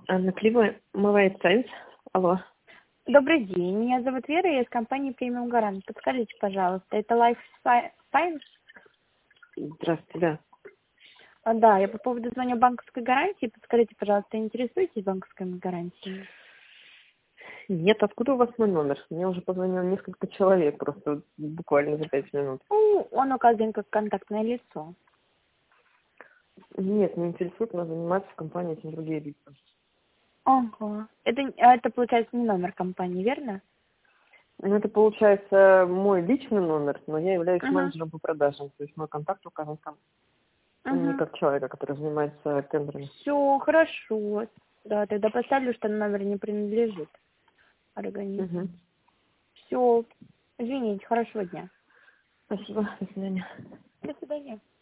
Анна Клива, Мовайт Сайнс. Алло. Добрый день, меня зовут Вера, я из компании Премиум Гарант. Подскажите, пожалуйста, это Life Science? Здравствуйте, да. Да, я по поводу звоню банковской гарантии. Подскажите, пожалуйста, интересуетесь банковской гарантией? Нет, откуда у вас мой номер? Мне уже позвонило несколько человек, просто буквально за 5 минут. Ну, он указан как контактное лицо. Нет, не интересует, но заниматься в компании этим другие лица. Ага. Это получается не номер компании, верно? Ну, это получается мой личный номер, но я являюсь Угу. менеджером по продажам, то есть мой контакт указан там не Угу. как человека, который занимается тендерами. Все, хорошо. Да, тогда поставлю, что номер не принадлежит Угу. организму. Все. Извините, хорошего дня. Спасибо, до свидания. До свидания.